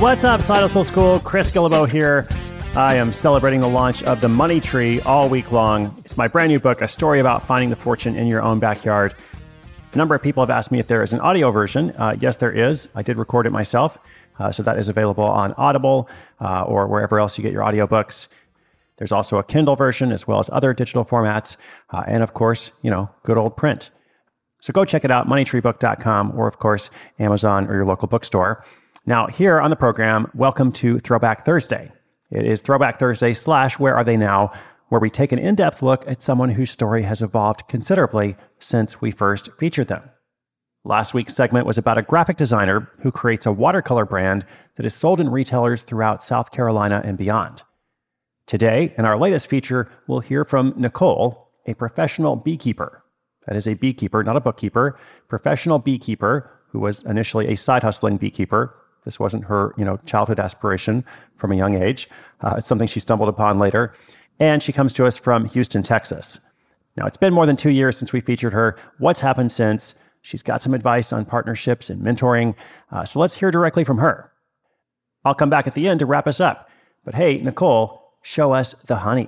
What's up, Side Hustle School? Chris Guillebeau here. I am celebrating the launch of The Money Tree all week long. It's my brand new book, a story about finding the fortune in your own backyard. A number of people have asked me if there is an audio version. Yes, there is. I did record it myself. So that is available on Audible or wherever else you get your audiobooks. There's also a Kindle version as well as other digital formats. And of course, good old print. So go check it out, moneytreebook.com, or of course, Amazon or your local bookstore. Now, here on the program, welcome to Throwback Thursday. It is Throwback Thursday / Where Are They Now?, where we take an in-depth look at someone whose story has evolved considerably since we first featured them. Last week's segment was about a graphic designer who creates a watercolor brand that is sold in retailers throughout South Carolina and beyond. Today, in our latest feature, we'll hear from Nicole, a professional beekeeper. That is a beekeeper, not a bookkeeper, professional beekeeper who was initially a side hustling beekeeper. This wasn't her, childhood aspiration from a young age. It's something she stumbled upon later. And she comes to us from Houston, Texas. Now, it's been more than 2 years since we featured her. What's happened since? She's got some advice on partnerships and mentoring. So let's hear directly from her. I'll come back at the end to wrap us up. But hey, Nicole, show us the honey.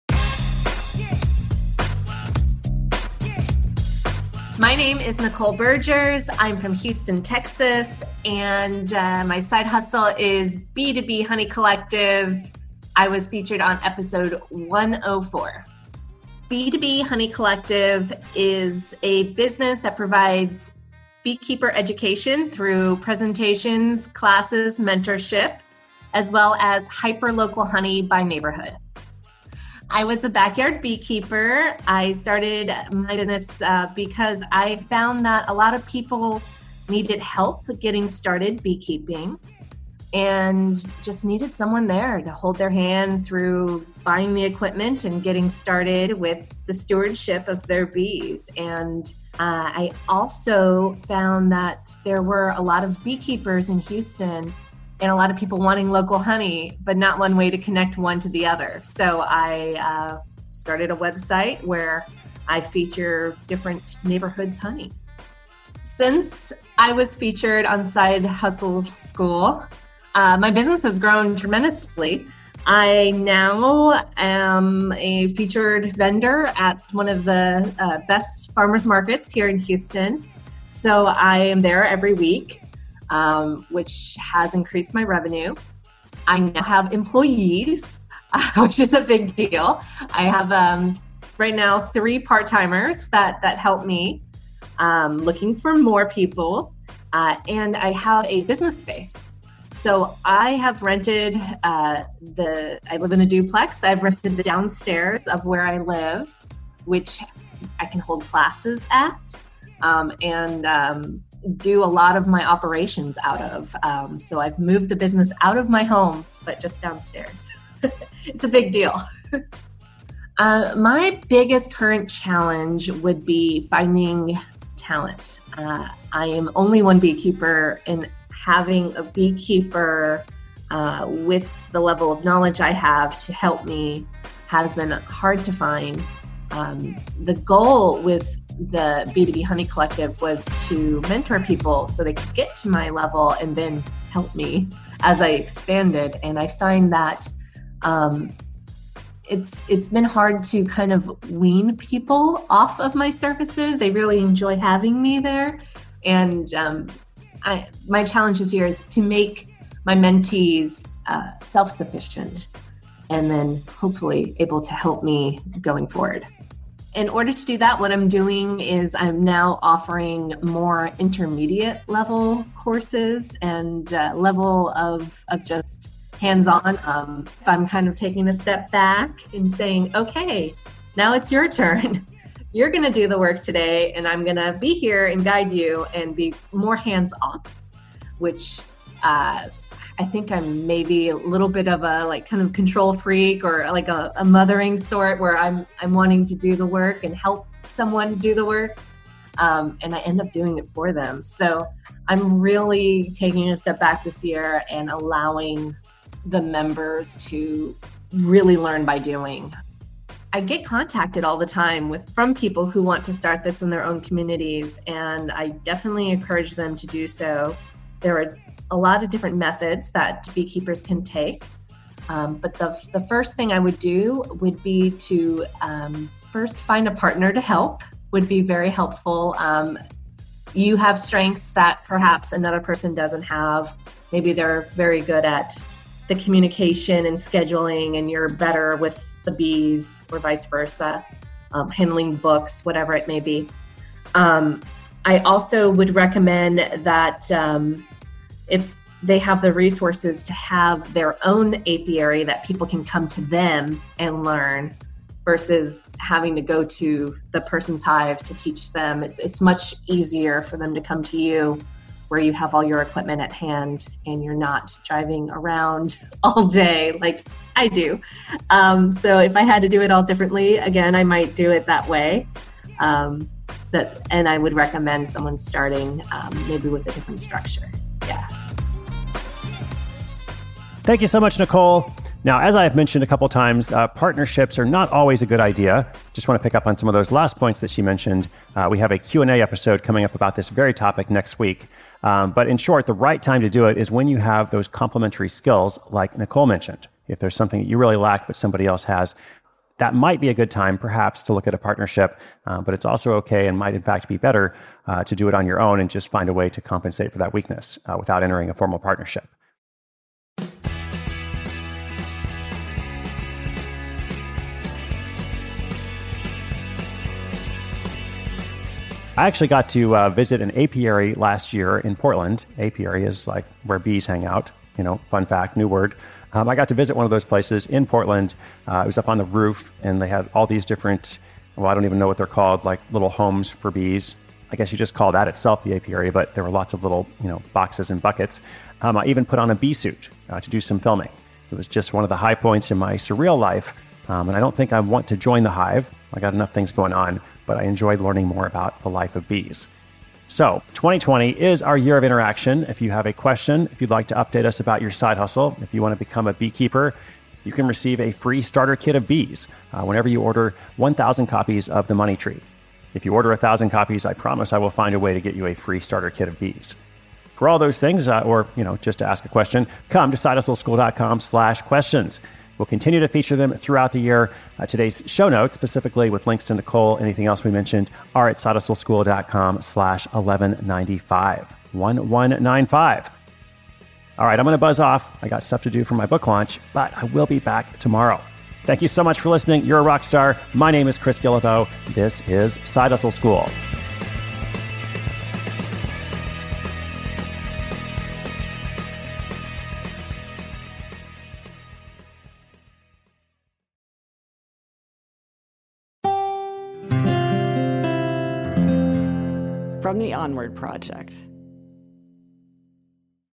My name is Nicole Bergers. I'm from Houston, Texas, and my side hustle is B2B Honey Collective. I was featured on episode 104. B2B Honey Collective is a business that provides beekeeper education through presentations, classes, mentorship, as well as hyper-local honey by neighborhood. I was a backyard beekeeper. I started my business because I found that a lot of people needed help getting started beekeeping and just needed someone there to hold their hand through buying the equipment and getting started with the stewardship of their bees. And I also found that there were a lot of beekeepers in Houston and a lot of people wanting local honey, but not one way to connect one to the other. So I started a website where I feature different neighborhoods' honey. Since I was featured on Side Hustle School, my business has grown tremendously. I now am a featured vendor at one of the best farmers markets here in Houston. So I am there every week. Which has increased my revenue. I now have employees, which is a big deal. I have right now 3 part-timers that help me, looking for more people, and I have a business space. So I have rented I live in a duplex. I've rented the downstairs of where I live, which I can hold classes at, and do a lot of my operations out of. So I've moved the business out of my home, but just downstairs. It's a big deal. My biggest current challenge would be finding talent. I am only one beekeeper, and having a beekeeper with the level of knowledge I have to help me has been hard to find. The goal with the B2B Honey Collective was to mentor people so they could get to my level and then help me as I expanded. And I find that it's been hard to kind of wean people off of my services. They really enjoy having me there. And my challenge this year is to make my mentees self-sufficient and then hopefully able to help me going forward. In order to do that, what I'm doing is I'm now offering more intermediate level courses and level of just hands-on. I'm kind of taking a step back and saying, okay, now it's your turn. You're going to do the work today, and I'm going to be here and guide you and be more hands-on, which I think I'm maybe a little bit of a kind of control freak or like a mothering sort where I'm wanting to do the work and help someone do the work. And I end up doing it for them. So I'm really taking a step back this year and allowing the members to really learn by doing. I get contacted all the time from people who want to start this in their own communities, and I definitely encourage them to do so. there are a lot of different methods that beekeepers can take. But the first thing I would do would be to first find a partner to help, would be very helpful. You have strengths that perhaps another person doesn't have. Maybe they're very good at the communication and scheduling, and you're better with the bees, or vice versa, handling books, whatever it may be. I also would recommend that if they have the resources to have their own apiary, that people can come to them and learn versus having to go to the person's hive to teach them. It's much easier for them to come to you where you have all your equipment at hand and you're not driving around all day like I do. So if I had to do it all differently, again, I might do it that way. And I would recommend someone starting maybe with a different structure. Yeah. Thank you so much, Nicole. Now, as I've mentioned a couple times, partnerships are not always a good idea. Just want to pick up on some of those last points that she mentioned. We have a Q&A episode coming up about this very topic next week. But in short, the right time to do it is when you have those complementary skills like Nicole mentioned. If there's something that you really lack but somebody else has, that might be a good time perhaps to look at a partnership, but it's also okay and might in fact be better to do it on your own and just find a way to compensate for that weakness without entering a formal partnership. I actually got to visit an apiary last year in Portland. Apiary is like where bees hang out. Fun fact, new word. I got to visit one of those places in Portland. It was up on the roof, and they had all these different, I don't even know what they're called, like little homes for bees. I guess you just call that itself the apiary, but there were lots of little, boxes and buckets. I even put on a bee suit to do some filming. It was just one of the high points in my surreal life. And I don't think I want to join the hive. I got enough things going on, but I enjoyed learning more about the life of bees. So 2020 is our year of interaction. If you have a question, if you'd like to update us about your side hustle, if you want to become a beekeeper, you can receive a free starter kit of bees whenever you order 1,000 copies of The Money Tree. If you order 1,000 copies, I promise I will find a way to get you a free starter kit of bees. For all those things, or just to ask a question, come to sidehustleschool.com/questions. We'll continue to feature them throughout the year. Today's show notes, specifically with links to Nicole, anything else we mentioned, are at sidehustleschool.com/1195. 1195. All right, I'm going to buzz off. I got stuff to do for my book launch, but I will be back tomorrow. Thank you so much for listening. You're a rock star. My name is Chris Guillebeau. This is Side Hustle School. From the Onward Project.